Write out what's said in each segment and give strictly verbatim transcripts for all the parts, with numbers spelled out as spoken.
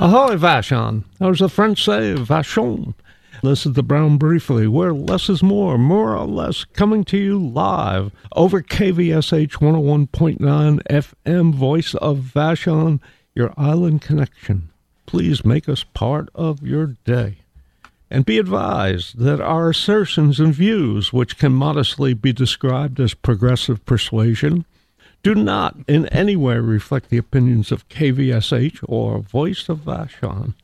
Ahoy, Vashon. As the French say, Vachon. This is the Brown Briefly, where less is more, more or less, coming to you live over K V S H one oh one point nine F M, Voice of Vashon, your island connection. Please make us part of your day. And be advised that our assertions and views, which can modestly be described as progressive persuasion, do not in any way reflect the opinions of K V S H or Voice of Vashon.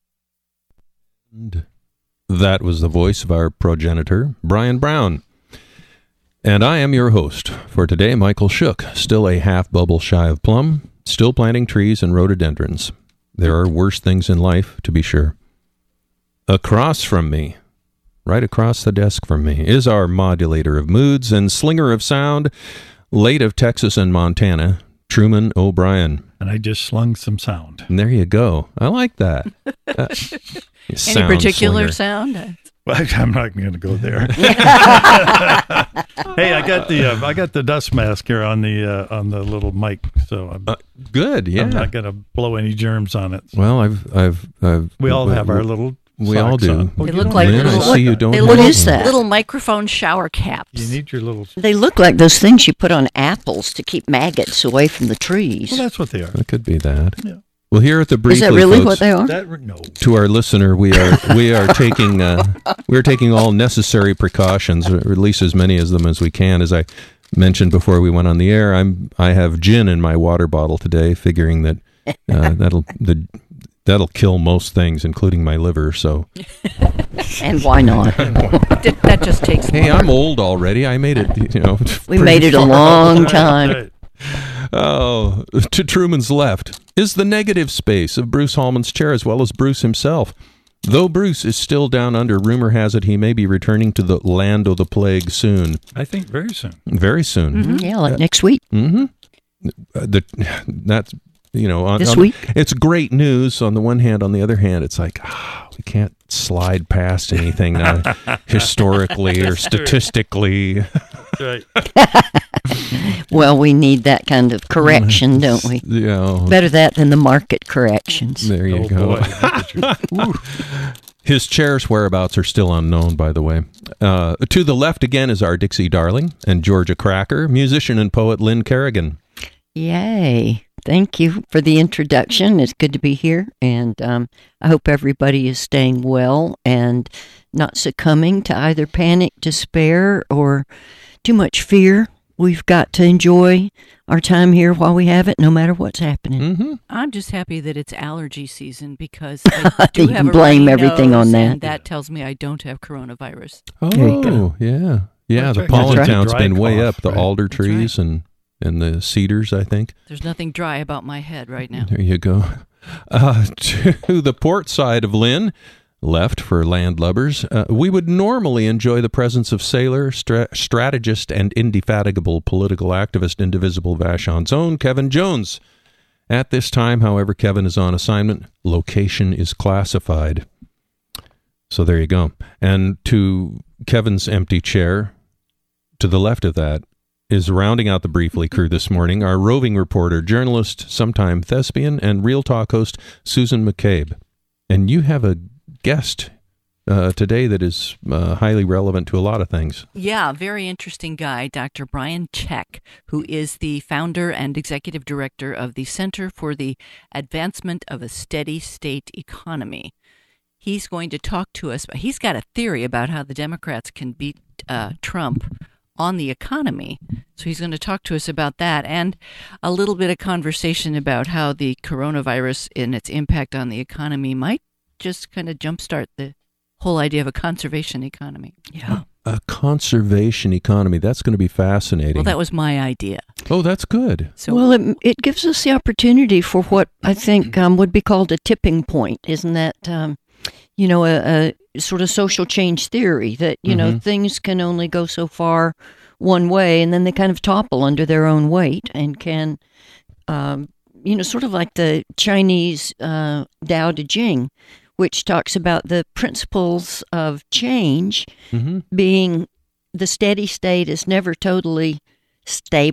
And that was the voice of our progenitor, Brian Brown. And I am your host for today, Michael Shook, still a half bubble shy of plum, still planting trees and rhododendrons. There are worse things in life, to be sure. Across from me, right across the desk from me, is our modulator of moods and slinger of sound, late of Texas and Montana, Truman O'Brien. And I just slung some sound. And there you go. I like that. Uh, Any particular slinger. sound? Well, I'm not going to go there. Hey, I got the uh, I got the dust mask here on the uh, on the little mic, so I'm, Uh, good, yeah. I'm not going to blow any germs on it. Well, I've, I've, I've. We all have our little. We all socks do. on. Oh, They you look don't like have Lynn, I little- those? see you don't. They have look What them. is that? little microphone shower caps. You need your little. They look like those things you put on apples to keep maggots away from the trees. Well, that's what they are. That could be that. Yeah. Well, here at the Briefly, Is that really folks, what they are? That no. to our listener, we are we are taking uh, we are taking all necessary precautions, or at least as many of them as we can. As I mentioned before we went on the air, I'm I have gin in my water bottle today, figuring that uh, that'll the that'll kill most things, including my liver. So, And why not? That just takes. hey, I'm old already. I made it. You know, We pretty made it a far. long time. Right. Oh, to Truman's left is the negative space of Bruce Hallman's chair, as well as Bruce himself. Though Bruce is still down under, rumor has it he may be returning to the land of the plague soon. I think very soon. Very soon. Mm-hmm. Yeah, like next week. Mm-hmm. Uh, the, that's, you know, on, This on- week? it's great news on the one hand. On the other hand, it's like, ah, we can't slide past anything now, historically or statistically. Right. Well, we need that kind of correction, don't we? You know, Better that than the market corrections. there you Oh, go. boy. That's what you- His chair's whereabouts are still unknown, by the way. Uh, to the left again is our Dixie darling and Georgia cracker, musician and poet Lynn Kerrigan. Yay. Thank you for the introduction. It's good to be here, and um, I hope everybody is staying well and not succumbing to either panic, despair, or too much fear. We've got to enjoy our time here while we have it, no matter what's happening. Mm-hmm. I'm just happy that it's allergy season because I do You have can a blame runny everything nose, on that. and that tells me I don't have coronavirus. There you Oh, yeah. Yeah, That's the right. pollen That's right. count's Dry been way cough, up, the right? alder That's trees and, and the cedars, I think. There's nothing dry about my head right now. There you go. Uh, to the port side of Lynn, left for landlubbers, uh, we would normally enjoy the presence of sailor, stra- strategist, and indefatigable political activist, indivisible Vashon's own Kevin Jones. At this time, however, Kevin is on assignment. Location is classified. So there you go. And to Kevin's empty chair, to the left of that, is rounding out the Briefly crew this morning, our roving reporter, journalist, sometime thespian, and Real Talk host, Susan McCabe. And you have a guest uh, today that is uh, highly relevant to a lot of things. Yeah, very interesting guy, Doctor Brian Check, who is the founder and executive director of the Center for the Advancement of a Steady State Economy. He's going to talk to us. He's got a theory about how the Democrats can beat uh, Trump on the economy. So he's going to talk to us about that and a little bit of conversation about how the coronavirus and its impact on the economy might just kind of jumpstart the whole idea of a conservation economy. Yeah. A conservation economy. That's going to be fascinating. Well, that was my idea. oh, that's good. So Well, it, it gives us the opportunity for what I think um, would be called a tipping point. Isn't that, um, you know, a, a sort of social change theory that, you know, Mhm. things can only go so far one way and then they kind of topple under their own weight and can, um, you know, sort of like the Chinese uh, Tao Te Ching, which talks about the principles of change Mm-hmm. being the steady state is never totally stable.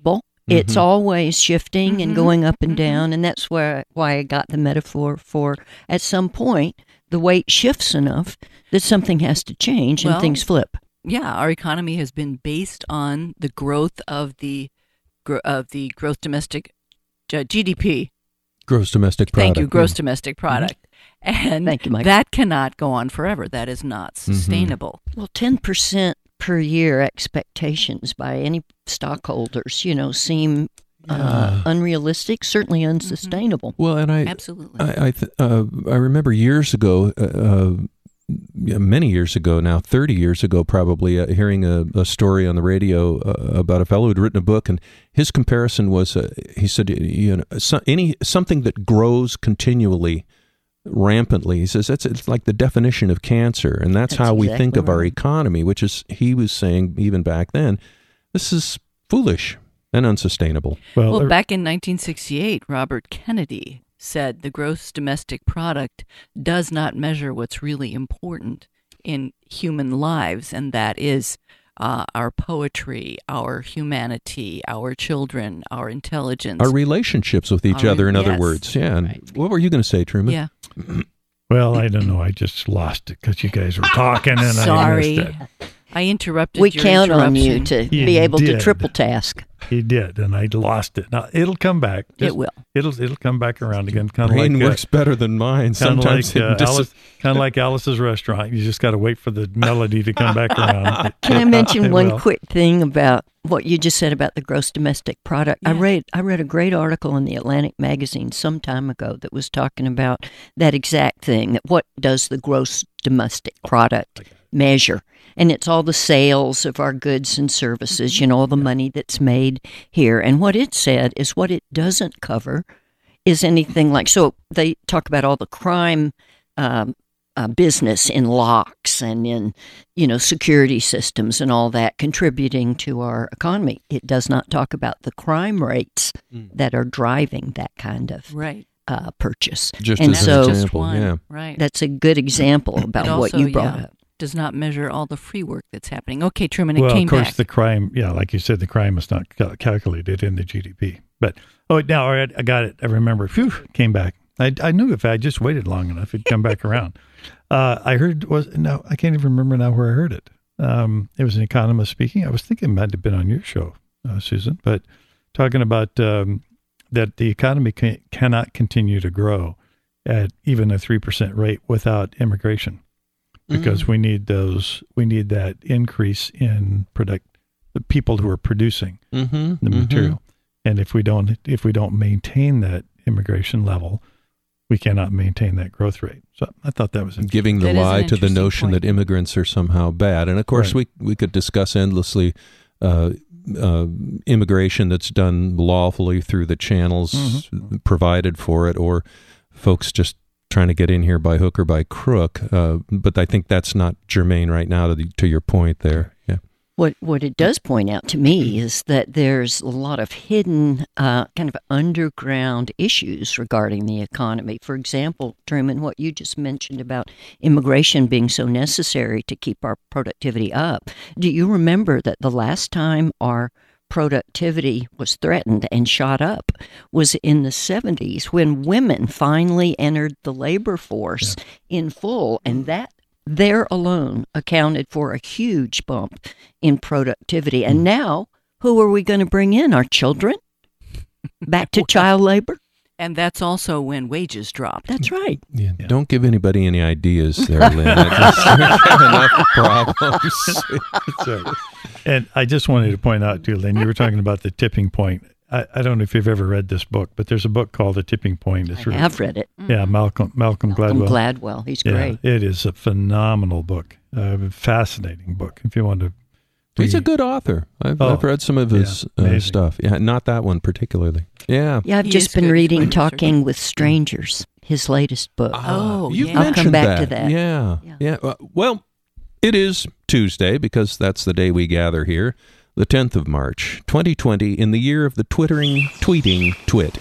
It's Mhm. always shifting and Mhm, going up and mhm. down, and that's where why I got the metaphor for at some point the weight shifts enough that something has to change and Well, things flip. Yeah, our economy has been based on the growth of the gro- of the gross domestic uh, G D P. Gross domestic product. Thank you, gross domestic product, and Thank you, Mike. that cannot go on forever. That is not sustainable. Well, ten percent per year expectations by any stockholders, you know, seem uh, unrealistic, certainly unsustainable. Well, and I, Absolutely. I, I, th- uh, I remember years ago, uh, uh, yeah, many years ago now, thirty years ago probably, uh, hearing a, a story on the radio uh, about a fellow who'd written a book, and his comparison was, uh, he said, you know, so, any something that grows continually, rampantly. He says that's it's like the definition of cancer, and that's, That's how we exactly think of our right. economy. Which is, he was saying even back then, this is foolish and unsustainable. Well, Well, er- back in nineteen sixty-eight, Robert Kennedy said the gross domestic product does not measure what's really important in human lives, and that is uh, our poetry, our humanity, our children, our intelligence. Our relationships with each Our- other, in other yes. words. Yeah. And Right. what were you going to say, Truman? yeah. well, I don't know. I just lost it because you guys were talking and I Sorry. missed it. I interrupted We your count on you interruption. to You be able to did. triple task. He did, and I lost it. Now it'll come back. It Just- will. It'll it'll come back around again. Kind of Brain like uh, works better than mine. kind of Sometimes like uh, it dis- Alice, kind of like Alice's restaurant. You just got to wait for the melody to come back around. Can I mention It one will. quick thing about what you just said about the gross domestic product? I Yeah. read I read a great article in the Atlantic magazine some time ago that was talking about that exact thing. That what does the gross domestic product measure? And it's all the sales of our goods and services, you know, all the money that's made here. And what it said is what it doesn't cover is anything like, so they talk about all the crime um, uh, business in locks and in, you know, security systems and all that contributing to our economy. It does not talk about the crime rates Mm. that are driving that kind of Right. uh, purchase. Just and as so an Just example, one. yeah. Right. that's a good example about It what also, you brought yeah, up. does not measure all the free work that's happening. Okay, Truman, it Well, came of course, back. the crime. Yeah, like you said, the crime is not cal- calculated in the G D P. But oh, now all right, I got it. I remember. Phew, came back. I, I knew if I just waited long enough, it'd come back around. Uh, I heard was no, I can't even remember now where I heard it. Um, it was an economist speaking. I was thinking it might have been on your show, uh, Susan, but talking about um, that the economy can, cannot continue to grow at even a three percent rate without immigration, because we need those. We need that increase in product, the people who are producing Mm-hmm. the material. And if we don't, if we don't maintain that immigration level, we cannot maintain that growth rate. So I thought that was interesting. Giving the That is an lie to the interesting notion point. that immigrants are somehow bad. And of course, Right. we we could discuss endlessly uh, uh, immigration that's done lawfully through the channels Mm-hmm. provided for it, or folks just trying to get in here by hook or by crook. Uh, but I think that's not germane right now to, the, to your point there. Yeah. What what it does point out to me is that there's a lot of hidden, uh, kind of underground issues regarding the economy. For example, Truman, what you just mentioned about immigration being so necessary to keep our productivity up. Do you remember that the last time our productivity was threatened and shot up was in the seventies when women finally entered the labor force in full, and that there alone accounted for a huge bump in productivity. And now, who are we going to bring in? Our children? Back to child labor? and that's also when wages dropped. That's right. Yeah, Yeah. Don't give anybody any ideas there, Lynn. I just have enough problems. That's right. And I just wanted to point out too, Lynn, you were talking about the tipping point. I, I don't know if you've ever read this book, but there's a book called The Tipping Point. It's I really- have read it. Yeah, Malcolm Malcolm I'm Gladwell. Gladwell. He's Yeah, great. it is a phenomenal book, a fascinating book. If you want to, He's a read- good author. I've, Oh, I've read some of his yeah, uh, amazing. stuff. Yeah, not that one particularly. Yeah. Yeah, I've He just is been good. He's reading quite Talking with Strangers, his latest book. Oh, you've yeah. I'll mentioned come back that. to that. Yeah, Yeah. yeah. Uh, well, it is Tuesday because that's the day we gather here, the tenth of March, twenty twenty, in the year of the twittering, tweeting, twit.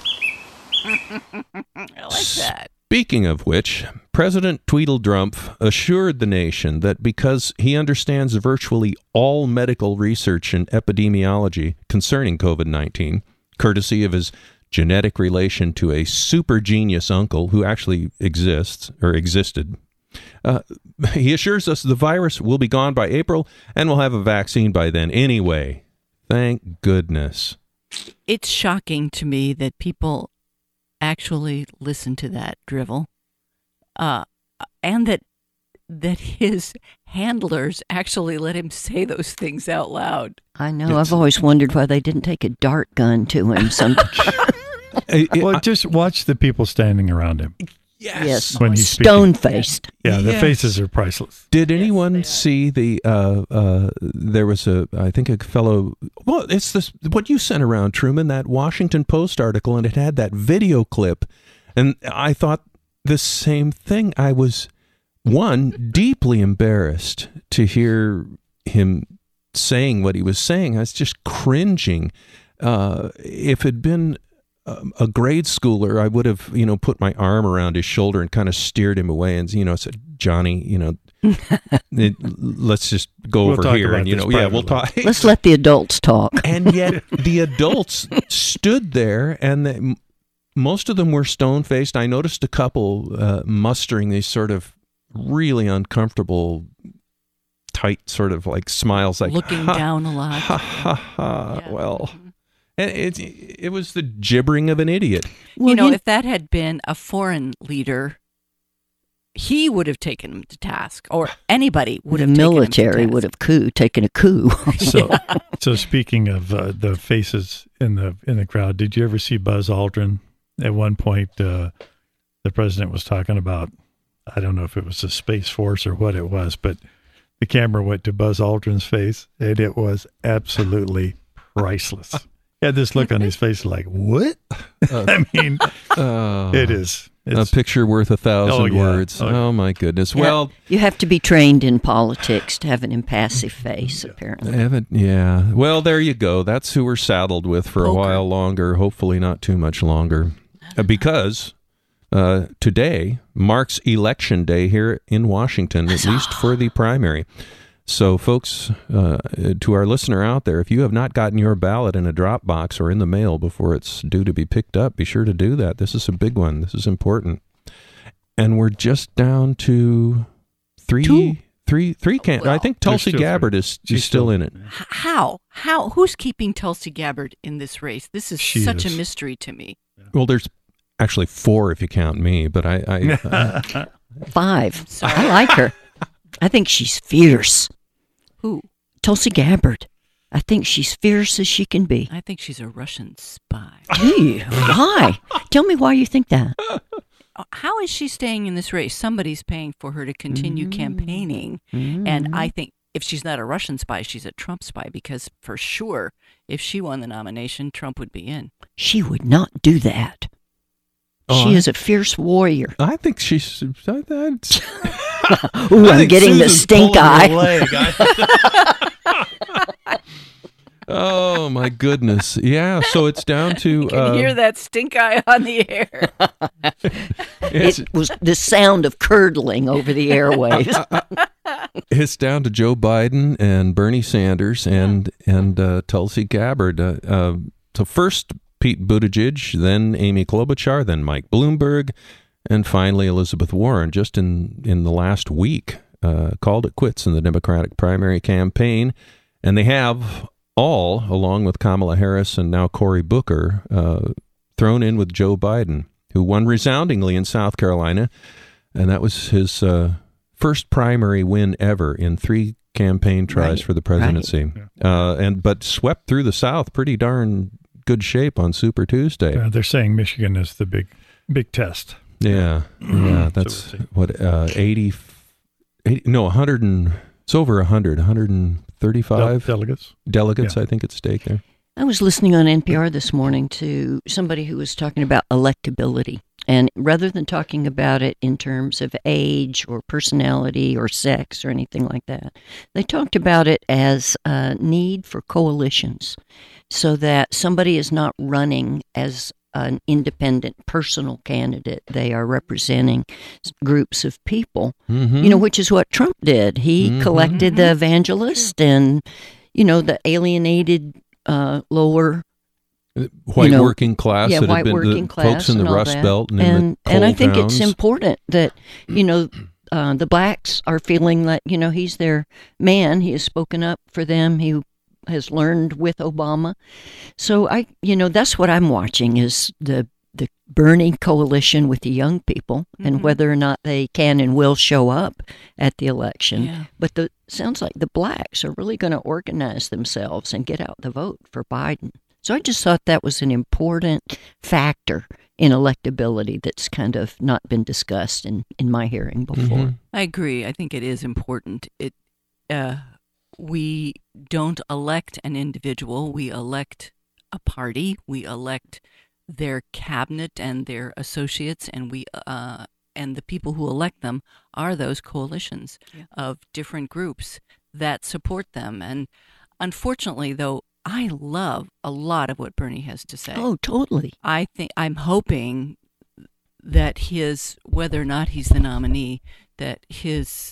I like that. Speaking of which, President Tweedledrumpf assured the nation that because he understands virtually all medical research and epidemiology concerning COVID nineteen, courtesy of his genetic relation to a super genius uncle who actually exists or existed. Uh, he assures us the virus will be gone by April and we'll have a vaccine by then anyway. Thank goodness. It's shocking to me that people actually listen to that drivel, uh, and that that his handlers actually let him say those things out loud. I know. It's, I've always wondered why they didn't take a dart gun to him. Sometimes. Well, just watch the people standing around him. Yes. Yes. When he's Stone faced. Yeah, the Yes. faces are priceless. Did anyone see the, uh, uh, there was a, I think a fellow, well, it's this, what you sent around, Truman, that Washington Post article, and it had that video clip. And I thought the same thing. I was, one, deeply embarrassed to hear him saying what he was saying. I was just cringing. Uh, if it had been a grade schooler, I would have, you know, put my arm around his shoulder and kind of steered him away and, you know, said, Johnny, you know, it, let's just go We'll over talk here. about And, you this know, yeah, we'll privately. talk. Let's let the adults talk. And yet the adults stood there and they, most of them were stone-faced. I noticed a couple uh, mustering these sort of really uncomfortable, tight sort of like smiles. Like, Looking ha, down a lot. ha, ha, ha. Yeah. Well, and it, it was the gibbering of an idiot. Well, you know, you- if that had been a foreign leader, he would have taken him to task, or anybody would the have taken him to military task. would have coup taken a coup. So, so speaking of uh, the faces in the in the crowd, did you ever see Buzz Aldrin? At one point, uh, the president was talking about, I don't know if it was the Space Force or what it was, but the camera went to Buzz Aldrin's face, and it was absolutely priceless. He had this look on his face like, what? I mean, Uh, it is. a It's, picture worth a thousand Oh, yeah. words. Oh, Oh, yeah. my goodness. Yeah. Well, You have to be trained in politics to have an impassive face, apparently. Evan, yeah. Well, there you go. That's who we're saddled with for a Poker. while longer. Hopefully, not too much longer, uh, because uh, today marks Election Day here in Washington, at least for the primary. So, folks, uh, to our listener out there, if you have not gotten your ballot in a drop box or in the mail before it's due to be picked up, be sure to do that. This is a big one. This is important. And we're just down to three, Two. three, three can. Well, I think there's Tulsi still Gabbard three. is, is She's still still- in it. H- How? How? Who's keeping Tulsi Gabbard in this race? This is She such is. a mystery to me. Well, there's actually four if you count me, but I, I, I Five. Sorry. I like her. I think she's fierce. Who? Tulsi Gabbard. I think she's fierce as she can be. I think she's a Russian spy. Gee, why? Tell me why you think that. How is she staying in this race? Somebody's paying for her to continue campaigning. Mm. And I think if she's not a Russian spy, she's a Trump spy, because for sure, if she won the nomination, Trump would be in. She would not do that. Oh, she I- is a fierce warrior. I think she's. I, I, Ooh, I I'm think getting the Susan's stink pulling her eye. leg. I- oh my goodness! Yeah, so it's down to. You can uh, hear that stink eye on the air. it's, It was the sound of curdling over the airwaves. it's down to Joe Biden and Bernie Sanders and and uh, Tulsi Gabbard. Uh, uh, so first Pete Buttigieg, then Amy Klobuchar, then Mike Bloomberg, and finally Elizabeth Warren. Just in in the last week, uh, called it quits in the Democratic primary campaign, and they have all, along with Kamala Harris and now Cory Booker, uh, thrown in with Joe Biden, who won resoundingly in South Carolina, and that was his uh, first primary win ever in three campaign tries Right, for the presidency, uh, and but swept through the South pretty darn good shape on Super Tuesday. uh, they're saying Michigan is the big big test. Yeah, yeah, that's So we'll see. what uh, eighty, eighty, no, one hundred and it's over one hundred, one hundred thirty-five Del- delegates. delegates, Yeah. I think, at stake there. I was listening on N P R this morning to somebody who was talking about electability. And rather than talking about it in terms of age or personality or sex or anything like that, they talked about it as a need for coalitions, so that somebody is not running as an independent personal candidate. They are representing s- groups of people, Mm-hmm. you know, which is what Trump did. He Mhm. collected the evangelist and, you know, the alienated uh, lower white you know, working class yeah, that white have been working the class folks in the and all Rust that. Belt and, and in the coal and I think towns. it's important that you know uh, the blacks are feeling that you know he's their man. He has spoken up for them. He has learned with Obama. So I, you know, that's what I'm watching is the the Bernie coalition with the young people Mm-hmm. and whether or not they can and will show up at the election. Yeah. But the sounds like the blacks are really going to organize themselves and get out the vote for Biden. So I just thought that was an important factor in electability that's kind of not been discussed in, in my hearing before. Mhm. I agree. I think it is important. It uh, we don't elect an individual. We elect a party. We elect their cabinet and their associates, and we uh, and the people who elect them are those coalitions Yeah. of different groups that support them. And unfortunately, though, I love a lot of what Bernie has to say. Oh, totally. I think I'm hoping that his, whether or not he's the nominee, that his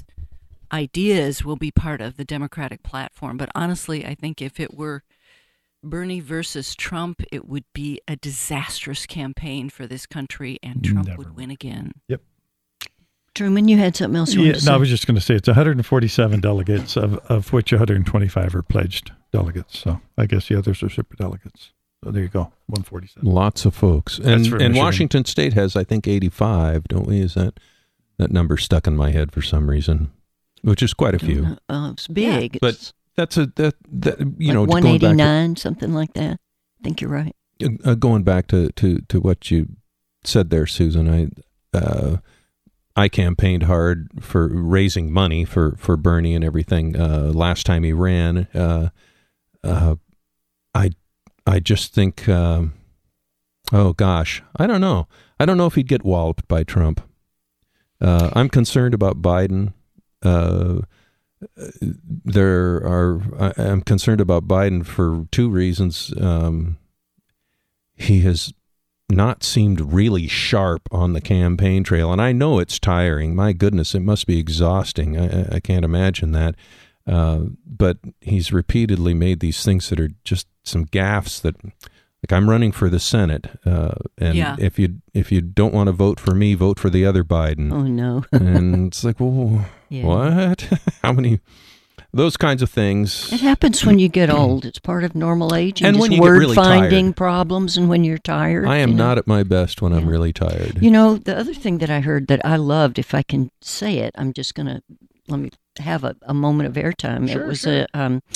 ideas will be part of the Democratic platform. But honestly, I think if it were Bernie versus Trump, it would be a disastrous campaign for this country, and Trump Never. would win again. Yep. Truman, you had something else you Yeah, wanted to no, I say? was just going to say it's one hundred forty-seven delegates, of, of which one hundred twenty-five are pledged delegates. So I guess the others are super delegates. So there you go, one forty-seven. Lots of folks. That's And for and Michigan. Washington State has, I think, eighty-five, don't we? Is that that number stuck in my head for some reason? Which is quite a Don't few. know. Oh, it's big. But It's that's a that, that you like know one going back to, eighty-nine, something like that. I think you're right. uh, going back to, to, to what you said there, Susan. I uh, I campaigned hard for raising money for, for Bernie and everything. Uh, last time he ran, uh, uh, I I just think, um, oh gosh, I don't know. I don't know if he'd get walloped by Trump. Uh, I'm concerned about Biden. Uh, there are. I, I'm concerned about Biden for two reasons. Um, he has not seemed really sharp on the campaign trail, and I know it's tiring. My goodness, it must be exhausting. I, I can't imagine that. Uh, but he's repeatedly made these things that are just some gaffes that, like, I'm running for the Senate, uh, and Yeah. if you if you don't want to vote for me, vote for the other Biden. Oh, no. And it's like, well, Yeah. what? How many? Those kinds of things. It happens when you get old. It's part of normal aging. And Just when you get word really finding tired. problems and when you're tired. I am you know. not at my best when I'm Yeah. really tired. You know, the other thing that I heard that I loved, if I can say it, I'm just going to let me have a, a moment of airtime. Sure, it was sure. a um,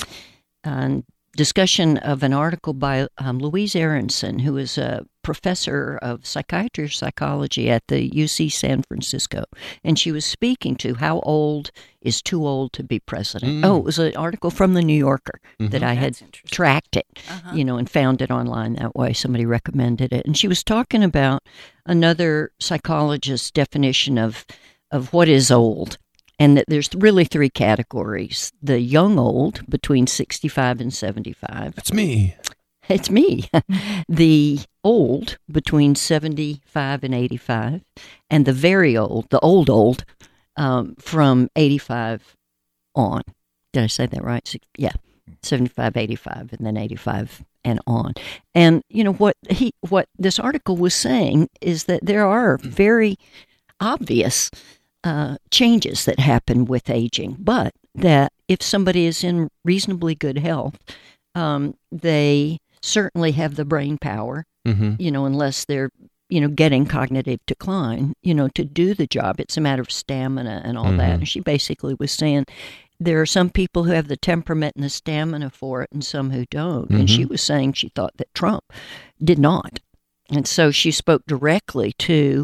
um, discussion of an article by um, Louise Aronson, who is a professor of psychiatry or psychology at the U C San Francisco. And she was speaking to how old is too old to be president. Mm. Oh, it was an article from the New Yorker that Mhm. I had That's interesting. tracked it, Uh-huh. you know, and found it online that way. Somebody recommended it. And she was talking about another psychologist's definition of of what is old. And that there's really three categories. The young old, between sixty-five and seventy-five. That's me. It's me. The old, between seventy-five and eighty-five. And the very old, the old old, um, from eighty-five on. Did I say that right? Six- Yeah, seventy-five, eighty-five, and then eighty-five and on. And, you know, what he, what this article was saying is that there are very obvious uh, changes that happen with aging, but that if somebody is in reasonably good health, um, they certainly have the brain power, Mm-hmm. you know, unless they're, you know, getting cognitive decline, you know, to do the job. It's a matter of stamina and all that. Mhm. And she basically was saying there are some people who have the temperament and the stamina for it and some who don't. And she Mhm. was saying she thought that Trump did not. And so she spoke directly to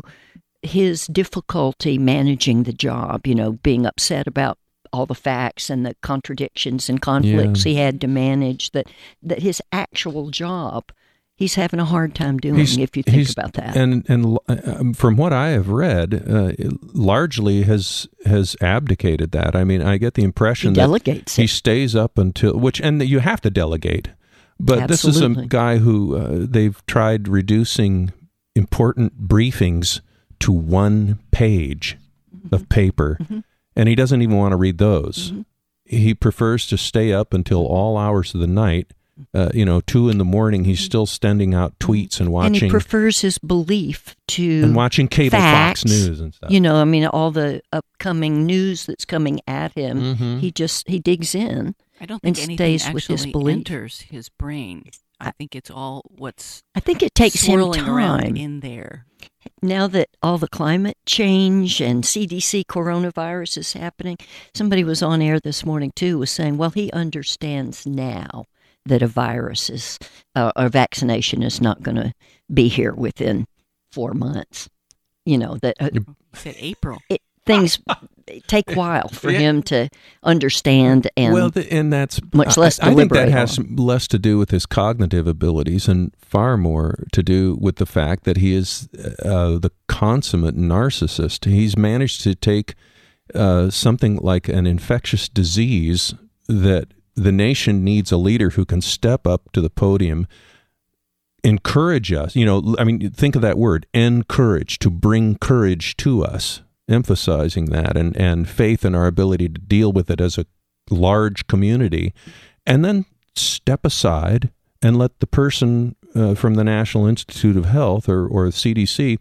his difficulty managing the job, you know, being upset about all the facts and the contradictions and conflicts Yeah. he had to manage, that, that his actual job, he's having a hard time doing, He's- if you think he's- about that. And and um, from what I have read, uh, largely has has abdicated that. I mean, I get the he impression that delegates he it. stays up until which, and you have to delegate. But this is a Absolutely. guy who uh, they've tried reducing important briefings to one page of paper, Mhm. and he doesn't even want to read those. Mhm. He prefers to stay up until all hours of the night uh, you know, two in the morning, he's still sending out tweets and watching. And he prefers his belief to and watching cable facts, Fox News and stuff. You know, I mean, all the upcoming news that's coming at him, Mhm. he just he digs in. I don't and think anything stays with his actually belief. enters his brain. I think it's all what's I think it takes him swirling around time. in there. Now that all the climate change and C D C coronavirus is happening, somebody was on air this morning too, was saying, well, he understands now that a virus is, uh, or vaccination is not going to be here within four months. You know, that uh, He said April. it, things take a while for Yeah. him to understand and well, the, and that's much less I, I think that deliberate has on. less to do with his cognitive abilities and far more to do with the fact that he is uh, the consummate narcissist. He's managed to take uh, something like an infectious disease that the nation needs a leader who can step up to the podium, encourage us. You know, I mean, think of that word, encourage, to bring courage to us. Emphasizing that and, and faith in our ability to deal with it as a large community, and then step aside and let the person uh, from the National Institute of Health or, or C D C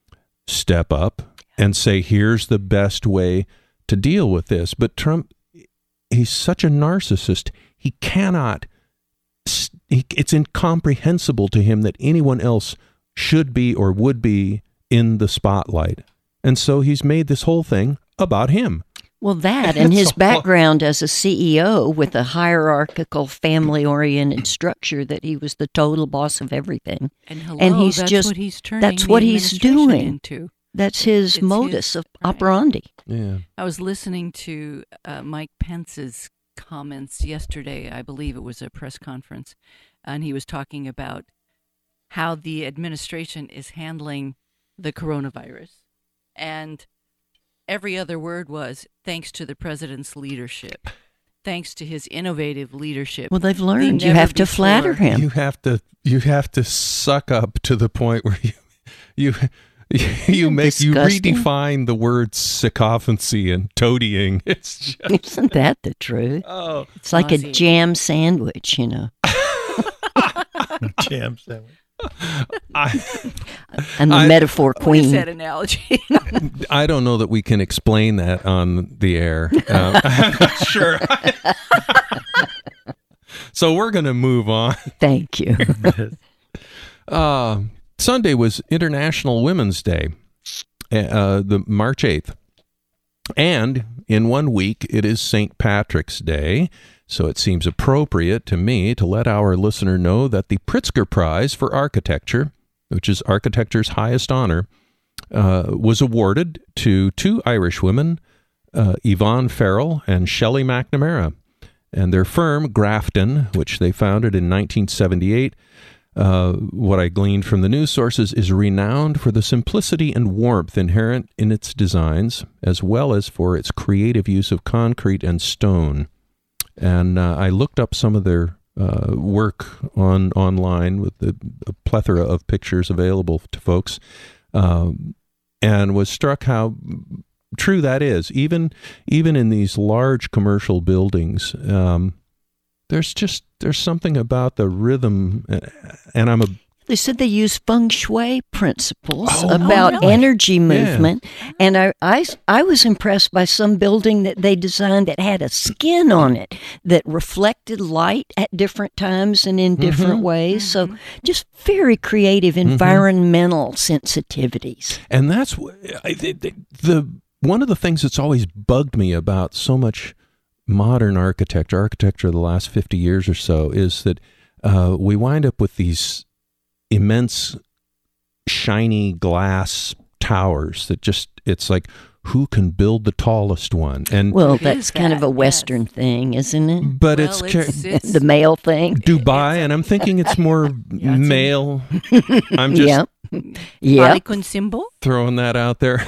step up and say, here's the best way to deal with this. But Trump, he's such a narcissist, he cannot, he, it's incomprehensible to him that anyone else should be or would be in the spotlight. And so he's made this whole thing about him. Well, that and his That's all. background as a C E O with a hierarchical, family-oriented structure that he was the total boss of everything. And hello, And he's that's just- what he's turning that's the what he's administration doing. into. That's his It's modus his- of right. operandi. Yeah. I was listening to uh, Mike Pence's comments yesterday. I believe it was a press conference, and he was talking about how the administration is handling the coronavirus. And every other word was, thanks to the president's leadership, thanks to his innovative leadership. Well, they've learned you never have to before- flatter him. You have to you have to suck up to the point where you you you make you Disgusting. redefine the words sycophancy and toadying. It's just Isn't that the truth? oh It's like a Ozzy. jam sandwich, you know. Jam sandwich. I And the I- metaphor What is queen. that analogy? I don't know that we can explain that on the air. Um, I'm not sure. So we're going to move on. Thank you. Uh, Sunday was International Women's Day, uh, the March eighth. And in one week, it is Saint Patrick's Day. So it seems appropriate to me to let our listener know that the Pritzker Prize for Architecture, which is architecture's highest honor, uh, was awarded to two Irish women, uh, Yvonne Farrell and Shelley McNamara. And their firm, Grafton, which they founded in nineteen seventy-eight, uh, what I gleaned from the news sources, is renowned for the simplicity and warmth inherent in its designs, as well as for its creative use of concrete and stone. And uh, I looked up some of their uh, work on online with the a plethora of pictures available to folks, um, and was struck how true that is. Even even in these large commercial buildings, um, there's just there's something about the rhythm, and I'm a They said they use feng shui principles Oh, about really? energy movement. And I, I, I was impressed by some building that they designed that had a skin on it that reflected light at different times and in different ways. So just very creative environmental sensitivities. And that's wh- I, the, the, the one of the things that's always bugged me about so much modern architecture, architecture of the last fifty years or so, is that uh, we wind up with these immense, shiny glass towers that just, it's like, who can build the tallest one? And Well, It that's is kind of that, a Western thing, isn't it? but Well, it's, it's- ca- it's- The male thing. Dubai, and I'm thinking it's more Yeah, it's a- male. I'm just Yeah. Yeah. Polygon symbol? throwing that out there.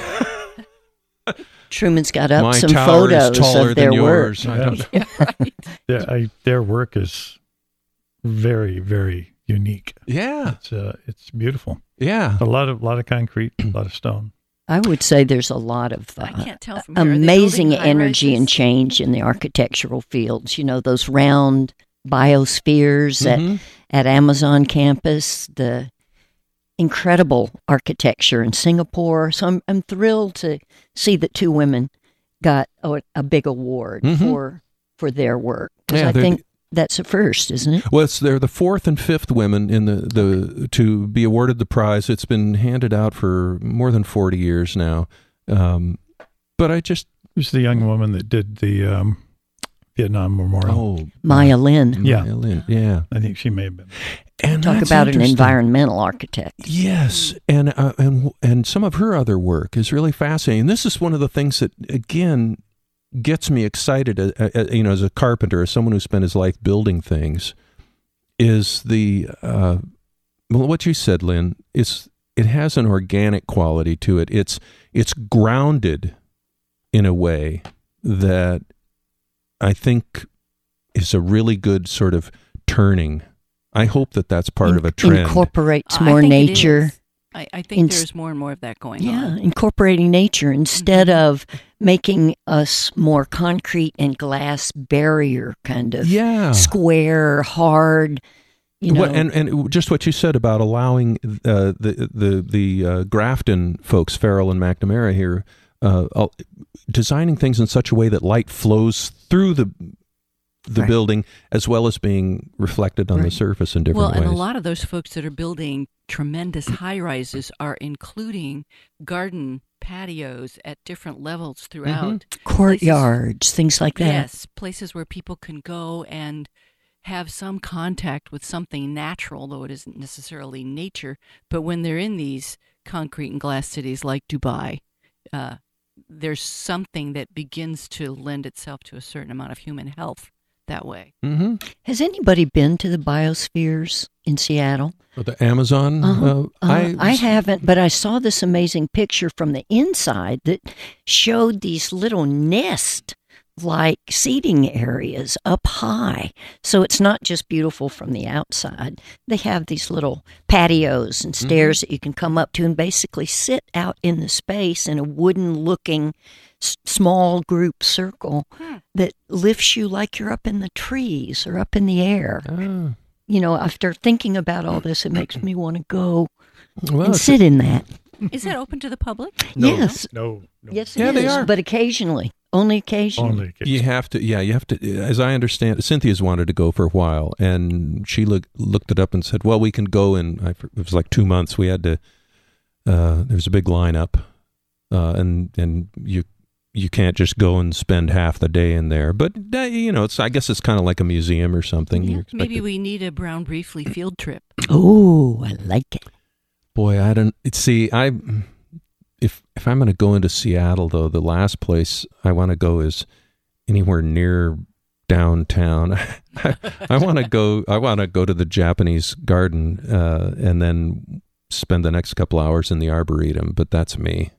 Truman's got up My some tower is photos taller of their than work. yours. I don't know. Their, I, their work is very, very unique. Yeah, It's uh, it's beautiful. yeah. A lot of lot of concrete, a lot of stone. I would say there's a lot of I uh, can't tell from here. Are they amazing building energy and high-rises? change in the architectural fields. You know, those round biospheres Mhm. at, at Amazon campus, the incredible architecture in Singapore. So I'm, I'm thrilled to see that two women got a, a big award Mhm. for for their work. Because Yeah, I they're think that's a first, isn't it? Well, it's, they're the fourth and fifth women in the, the to be awarded the prize. It's been handed out for more than forty years now. Um, but I just Who's the young woman that did the um, Vietnam Memorial? oh Maya Lin. Yeah. Maya Lin, yeah. I think she may have been. And Talk that's about an interesting. environmental architect. Yes, and uh, and and some of her other work is really fascinating. This is one of the things that again gets me excited. Uh, uh, you know, as a carpenter, as someone who spent his life building things, is the uh, well, what you said, Lynn. Is it has an organic quality to it. It's it's grounded in a way that I think is a really good sort of turning. I hope that that's part In- of a trend. Incorporates I more think it nature. is. I, I think Ins- there's more and more of that going Yeah, on. incorporating nature instead Mhm. of making us more concrete and glass barrier kind of Yeah. square, hard. You know, Well, and and just what you said about allowing uh, the the the uh, Grafton folks, Farrell and McNamara here, uh, uh, designing things in such a way that light flows through the the Right. building as well as being reflected on the Right. surface in different Well, ways. and a lot of those folks that are building tremendous high rises are including garden patios at different levels throughout. courtyards, things like that. Yes, places where people can go and have some contact with something natural, though it isn't necessarily nature. But when they're in these concrete and glass cities like Dubai, uh, there's something that begins to lend itself to a certain amount of human health that way. mm-hmm. Has anybody been to the biospheres in Seattle? The Amazon. Uh-huh. Uh, Uh, I, I haven't, but I saw this amazing picture from the inside that showed these little nest like seating areas up high. So it's not just beautiful from the outside. They have these little patios and stairs that you can come up to and basically sit out in the space in a wooden looking s- small group circle Hmm. that lifts you like you're up in the trees or up in the air. Ah. You know, after thinking about all this, it makes me want to go Well, and it's- sit in that. Is that open to the public? No, Yes. No. no. Yes, Yeah, it they is, are. but occasionally, only occasionally. Only. You have to, yeah, you have to, as I understand it, Cynthia's wanted to go for a while, and she look, looked it up and said, well, we can go in, I, it was like two months, we had to, uh, there's a big lineup, uh, and, and you, you can't just go and spend half the day in there, but, uh, you know, it's, I guess it's kind of like a museum or something. Yeah, You're maybe expected- we need a Brown Briefly field trip. Oh, I like it. Boy, I don't, see, I, if, if I'm going to go into Seattle, though, the last place I want to go is anywhere near downtown. I, I want to go. I want to go to the Japanese garden uh, and then spend the next couple hours in the arboretum. But that's me.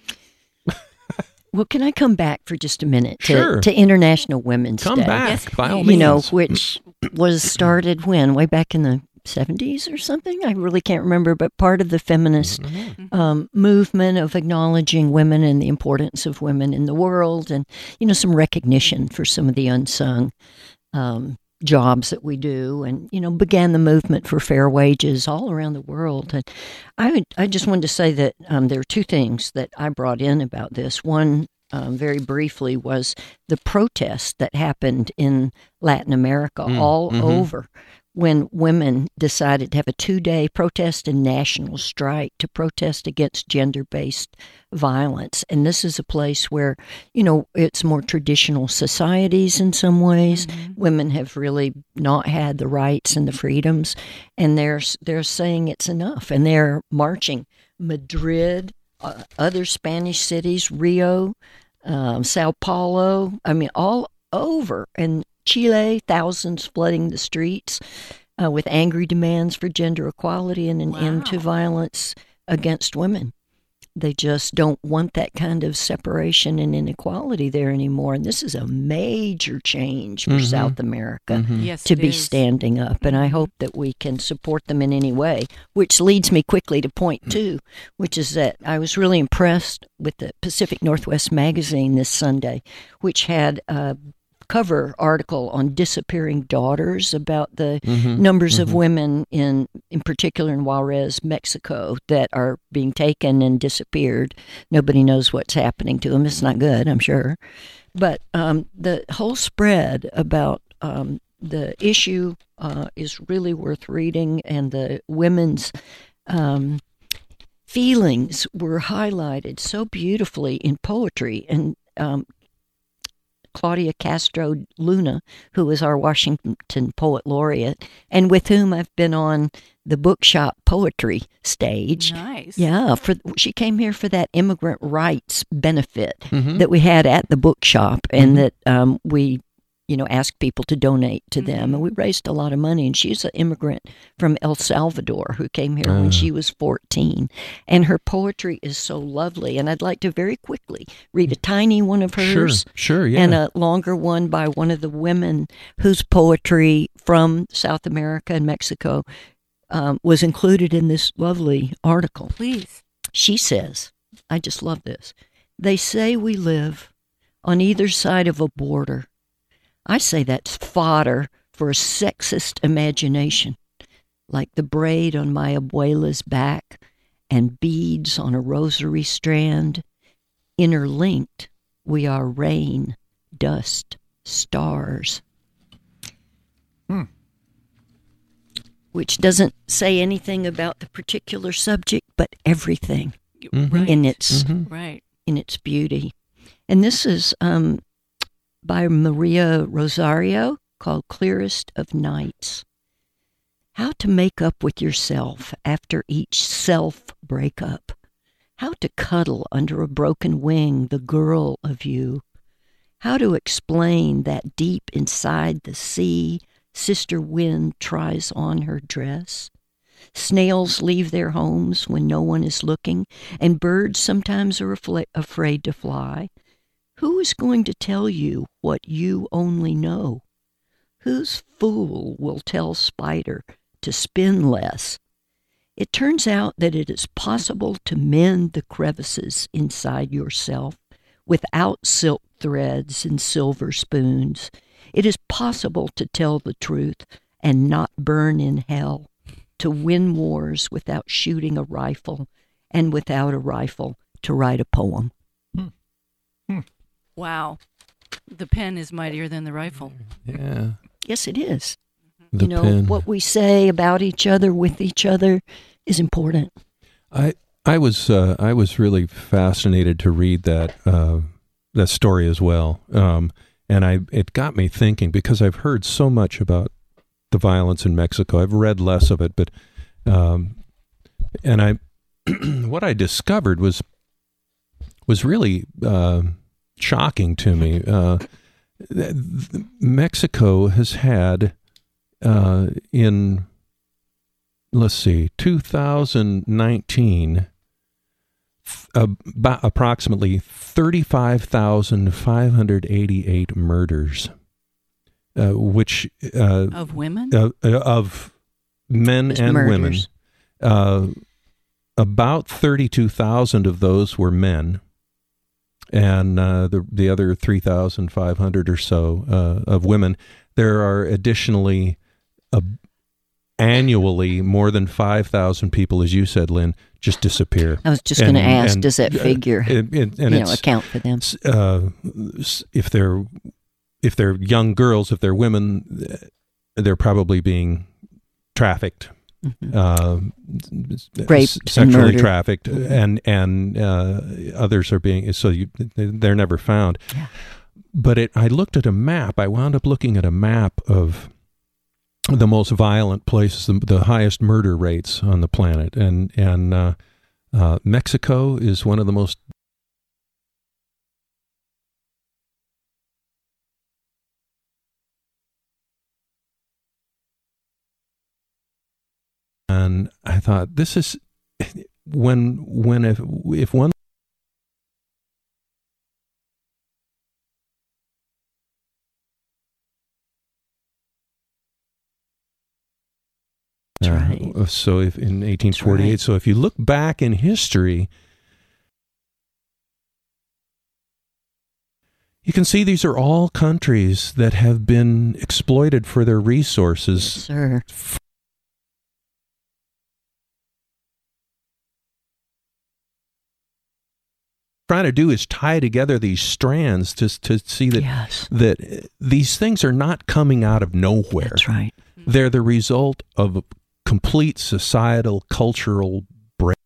Well, can I come back for just a minute to, Sure. to International Women's Come Day? back Yes, by all please. You know, means. which was started when? Way back in the seventies or something? I really can't remember, but part of the feminist um, movement of acknowledging women and the importance of women in the world and, you know, some recognition for some of the unsung um, jobs that we do and, you know, began the movement for fair wages all around the world. And I would, I just wanted to say that um, there are two things that I brought in about this. One, um, very briefly, was the protest that happened in Latin America Mm, all mhm. over when women decided to have a two-day protest and national strike to protest against gender-based violence. And this is a place where, you know, it's more traditional societies in some ways. Mhm. Women have really not had the rights and the freedoms, and they're they're saying it's enough, and they're marching. Madrid, uh, other Spanish cities, Rio, um, Sao Paulo. I mean, all over, and Chile, thousands flooding the streets uh, with angry demands for gender equality and an end to Wow. violence against women. They just don't want that kind of separation and inequality there anymore. And this is a major change for Mhm. South America Mhm. Yes, to it be is. standing up. And I hope that we can support them in any way, which leads me quickly to point two, which is that I was really impressed with the Pacific Northwest magazine this Sunday, which had a cover article on disappearing daughters about the Mhm, numbers of mhm. women in, in particular in Juarez, Mexico, that are being taken and disappeared. Nobody knows what's happening to them. It's not good, I'm sure. But um, the whole spread about um, the issue uh, is really worth reading, and the women's um, feelings were highlighted so beautifully in poetry. And um, Claudia Castro Luna, who is our Washington Poet Laureate, and with whom I've been on the bookshop poetry stage. Nice. Yeah, for she came here for that immigrant rights benefit Mhm. that we had at the bookshop, and Mhm. that um, we, you know, asked people to donate to them, Mhm. and we raised a lot of money. And she's an immigrant from El Salvador who came here when Ah. she was fourteen, and her poetry is so lovely. And I'd like to very quickly read a tiny one of Sure, hers sure, yeah. and a longer one by one of the women whose poetry from South America and Mexico um, was included in this lovely article. Please. She says, I just love this. They say we live on either side of a border. I say that's fodder for a sexist imagination, like the braid on my abuela's back and beads on a rosary strand. Interlinked, we are rain, dust, stars. Hmm. Which doesn't say anything about the particular subject, but everything Mhm. Right. in its Mhm. Right. in its beauty. And this is um, by Maria Rosario, called Clearest of Nights. How to make up with yourself after each self breakup. How to cuddle under a broken wing the girl of you. How to explain that deep inside the sea, sister wind tries on her dress. Snails leave their homes when no one is looking, and birds sometimes are afla- afraid to fly. Who is going to tell you what you only know? Whose fool will tell spider to spin less? It turns out that it is possible to mend the crevices inside yourself without silk threads and silver spoons. It is possible to tell the truth and not burn in hell, to win wars without shooting a rifle, and without a rifle to write a poem. Wow. The pen is mightier than the rifle. Yeah. Yes, it is. The you know, pen. what we say about each other, with each other, is important. I I was uh, I was really fascinated to read that uh, that story as well, um, and I it got me thinking, because I've heard so much about the violence in Mexico. I've read less of it, but um, and I what I discovered was was really uh, shocking to me. Uh, th- th- Mexico has had uh, in let's see, two thousand nineteen, about approximately thirty-five thousand five hundred eighty-eight murders, uh, which uh, Of women? uh, of men Just and murders. women. Uh, about thirty-two thousand of those were men, and uh, the the other three thousand five hundred or so uh, of women. There are additionally a annually more than five thousand people, as you said, Lynn, just disappear. I was just going to And- ask, and, does that uh, figure, and, and, and you know, it's, account for them? uh, if they're if they're young girls, if they're women, they're probably being trafficked, Mhm. uh, Raped and sexually murdered. trafficked, and and uh, others are being so you, they're never found. Yeah. But it, I looked at a map. I wound up looking at a map of the most violent places, the, the highest murder rates on the planet, and and uh, uh, Mexico is one of the most. And I thought, this is when when if if one. That's Uh, right. So if in eighteen forty-eight, right. so if you look back in history, You can see these are all countries that have been exploited for their resources. Yes, sir. Trying to do is tie together these strands to to see that Yes. that these things are not coming out of nowhere. That's right. They're the result of a complete societal, cultural break.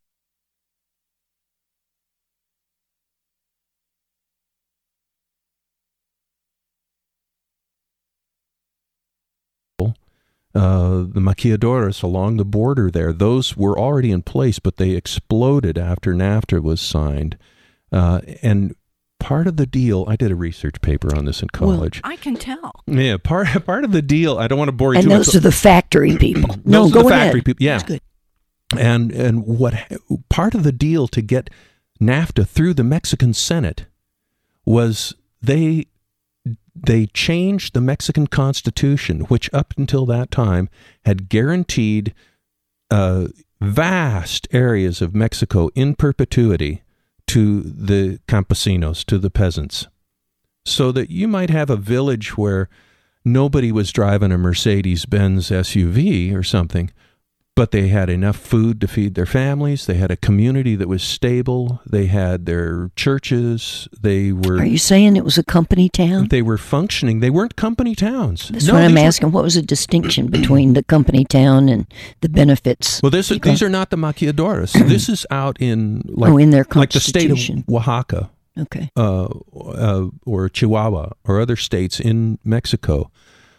Uh, the maquiladoras along the border there, those were already in place, but they exploded after NAFTA was signed. Uh, and part of the deal, I did a research paper on this in college. I can tell. Yeah, part part of the deal. I don't want to bore you And too much. those are the factory people. no, Those are go the ahead. factory people. Yeah, That's good. and and what part of the deal to get NAFTA through the Mexican Senate was they they changed the Mexican Constitution, which up until that time had guaranteed uh, vast areas of Mexico in perpetuity to the campesinos, to the peasants, so that you might have a village where nobody was driving a Mercedes-Benz S U V or something, but they had enough food to feed their families. They had a community that was stable. They had their churches. They were. Are you saying it was a company town? They were functioning. They weren't company towns. That's No, what I'm these were- asking. What was the distinction between the company town and the benefits? Well, this is, Because- these are not the maquiladoras. This is out in like, oh, in their like the state of constitution. Oaxaca. Okay. uh, uh, or Chihuahua or other states in Mexico,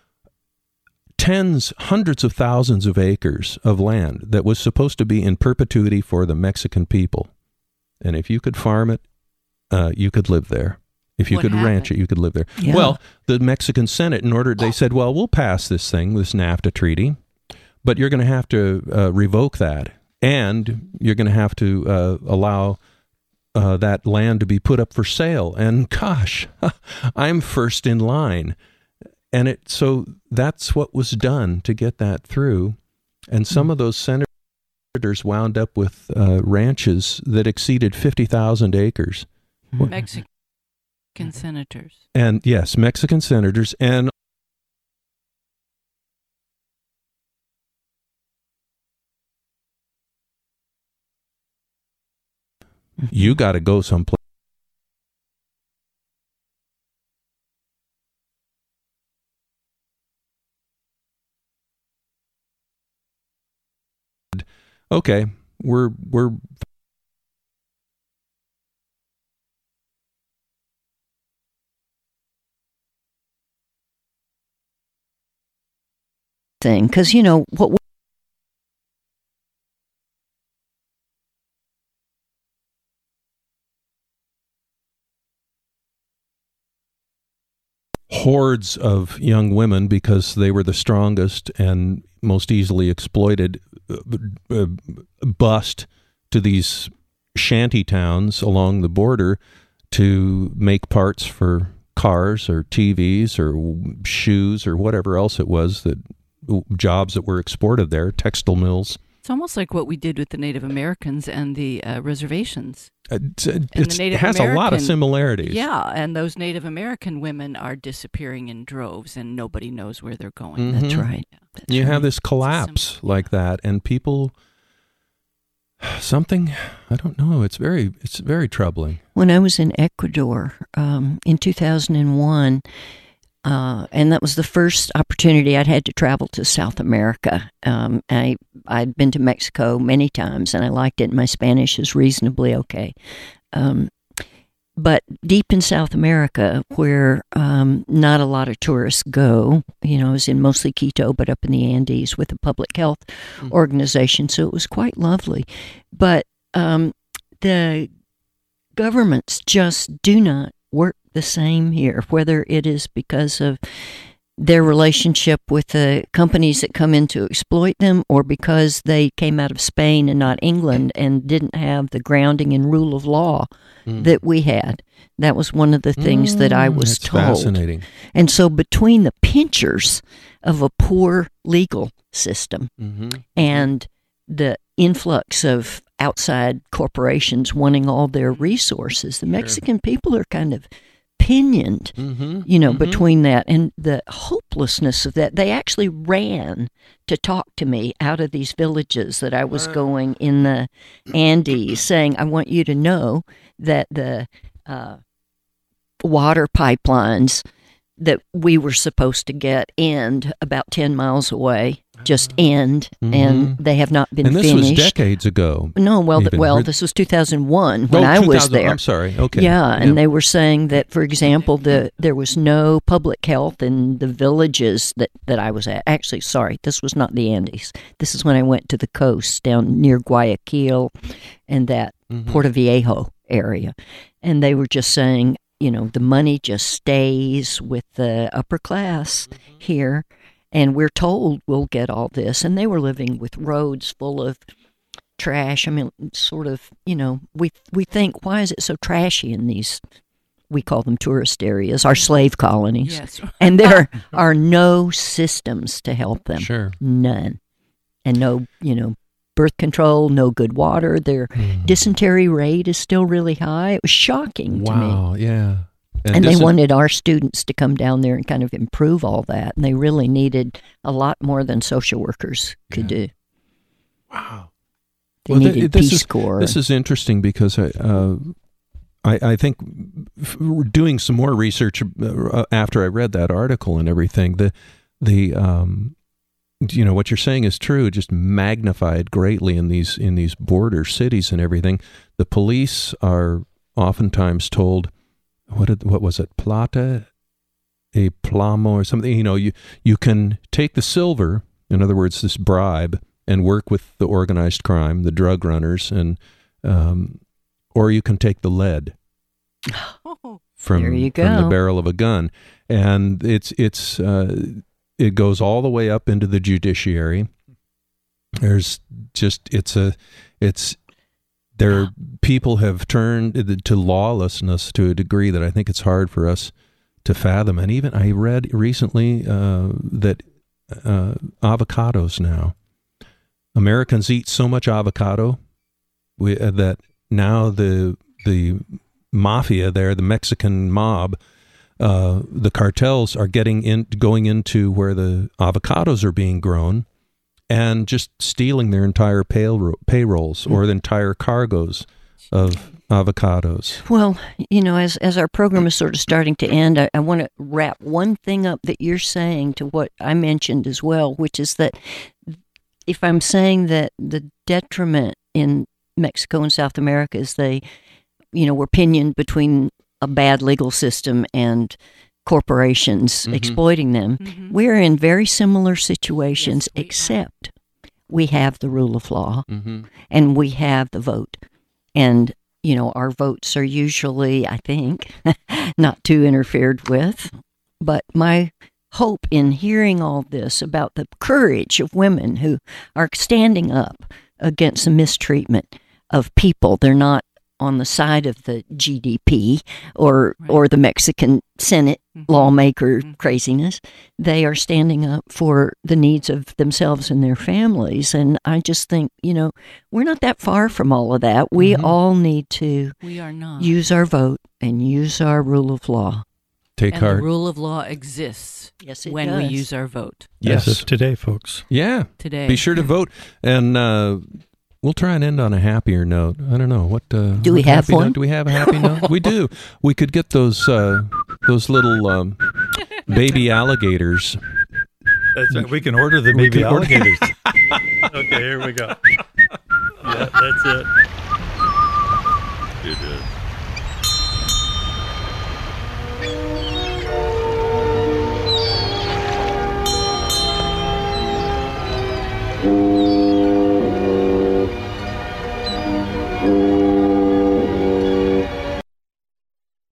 tens, hundreds of thousands of acres of land that was supposed to be in perpetuity for the Mexican people. And if you could farm it, uh, you could live there. If you What could ranch happened? it, you could live there. Yeah. Well, the Mexican Senate, in order, they said, well, we'll pass this thing, this NAFTA treaty, but you're going to have to uh, revoke that. And you're going to have to uh, allow uh, that land to be put up for sale. And gosh, I'm first in line. And it so that's what was done to get that through. And some of those senators wound up with uh, ranches that exceeded fifty thousand acres. Mexican senators. And yes, Mexican senators. And you got to go someplace. Okay, we're we're Thing, because you know what. hordes of young women because they were the strongest and most easily exploited, uh, uh, bust to these shanty towns along the border to make parts for cars or T Vs or shoes or whatever else it was, that jobs that were exported there, textile mills. It's almost like what we did with the Native Americans and the uh, reservations. It's, the it's, it Native has a lot of American- similarities. Yeah, and those Native American women are disappearing in droves, and nobody knows where they're going. That's Mhm. right. That's You right. have this collapse It's a sim- like that, and people, something, I don't know, it's very, it's very troubling. When I was in Ecuador um, in two thousand one, uh, and that was the first opportunity I'd had to travel to South America. Um, I, I'd been to Mexico many times, and I liked it. My Spanish is reasonably okay. Um, but deep in South America, where um, not a lot of tourists go, you know, I was in mostly Quito, but up in the Andes with a public health Mhm. organization, so it was quite lovely. But um, the governments just do not work the same here, whether it is because of their relationship with the companies that come in to exploit them, or because they came out of Spain and not England and didn't have the grounding in rule of law Mm. that we had. That was one of the things that I Mm, was that's told. fascinating. And so between the pinchers of a poor legal system Mm-hmm. and the influx of outside corporations wanting all their resources, the Mexican people are kind of pinioned, Mm-hmm. you know, mm-hmm. between that and the hopelessness of that. They actually ran to talk to me out of these villages that I was Wow. going in the Andes, saying, I want you to know that the uh, water pipelines that we were supposed to get end about ten miles away, just end, Mhm. and they have not been And this finished. was decades ago. No, well, th- even. well, Re- this was two thousand one when Oh, I was two thousand there. I'm sorry. Okay. Yeah, and they were saying that, for example, the there was no public health in the villages that, that I was at. Actually, sorry, this was not the Andes. This is when I went to the coast down near Guayaquil and that Mhm. Puerto Viejo area. And they were just saying, you know, the money just stays with the upper class here. And we're told we'll get all this. And they were living with roads full of trash. I mean, sort of, you know, we we think, why is it so trashy in these, we call them tourist areas, our slave colonies? Yes. And there are no systems to help them. Sure. None. And no, you know, birth control, no good water. Their Mm. dysentery rate is still really high. It was shocking to me. Wow. Yeah. And they dysen- wanted our students to come down there and kind of improve all that. And they really needed a lot more than social workers could Yeah. do. Wow. They Well, th- needed this Peace is- Corps. This is interesting because I, uh, I, I think f- doing some more research uh, after I read that article and everything, the the um, you know what you're saying is true, just magnified greatly in these in these border cities and everything. The police are oftentimes told, what did, what was it, plata, a plomo or something. You know, you you can take the silver, in other words, this bribe, and work with the organized crime, the drug runners, and um, or you can take the lead Oh, from, There you from the go. barrel of a gun, and it's it's uh, it goes all the way up into the judiciary. There's just it's a it's there. People have turned to lawlessness to a degree that I think it's hard for us to fathom. And even I read recently uh, that uh, avocados now. Americans eat so much avocado we, uh, that now the the mafia there, the Mexican mob, uh, the cartels are getting in, going into where the avocados are being grown, and just stealing their entire payroll, payrolls or the entire cargoes of avocados. Well, you know, as as our program is sort of starting to end, I, I want to wrap one thing up that you're saying to what I mentioned as well, which is that if I'm saying that the detriment in Mexico and South America is they, you know, we're pinioned between a bad legal system and corporations Mhm. exploiting them, Mhm. we're in very similar situations, Yes, we are. except we have the rule of law Mm-hmm. and we have the vote. And, you know, our votes are usually, I think, not too interfered with. But my hope in hearing all this about the courage of women who are standing up against the mistreatment of people, they're not on the side of the G D P or Right. or the Mexican Senate Mhm. lawmaker Mhm. craziness. They are standing up for the needs of themselves and their families. And I just think, you know, we're not that far from all of that. We Mhm. all need to We are not. use our vote and use our rule of law. Take and heart. the rule of law exists Yes, when we use our vote Yes. As of today, folks. Yeah. today. Be sure to vote, and uh, we'll try and end on a happier note. I don't know what. Uh, Do we what have happy one? Note? Do we have a happy note? We do. We could get those uh, those little um, baby alligators. That's right. We can order the We baby can order- alligators. Okay, here we go. Yeah, that's it. It is.